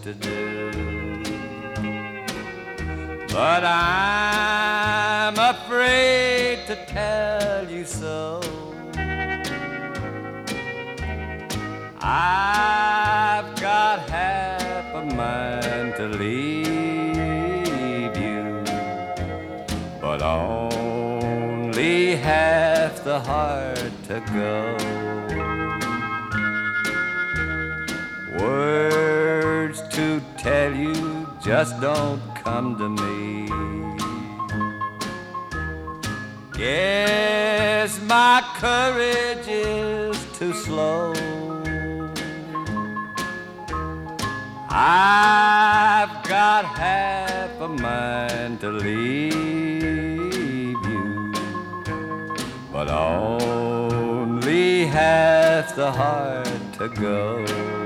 to do. But I'm afraid to tell you so. I've got half a mind to leave you, but only half the heart to go. Words to tell you just don't come to me. Guess my courage is too slow. I've got half a mind to leave you, but only half the heart to go.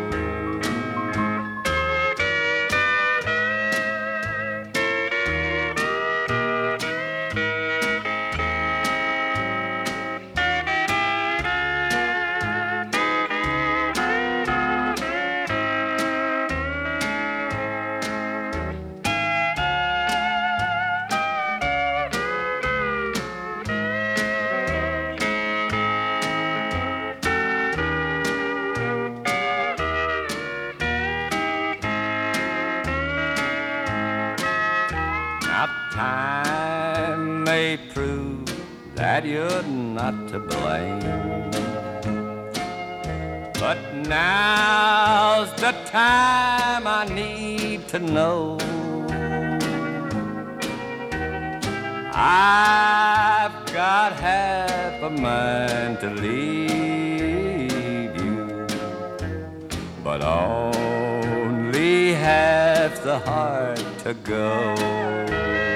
Time may prove that you're not to blame, but now's the time I need to know. I've got half a mind to leave you, but only half the heart to go.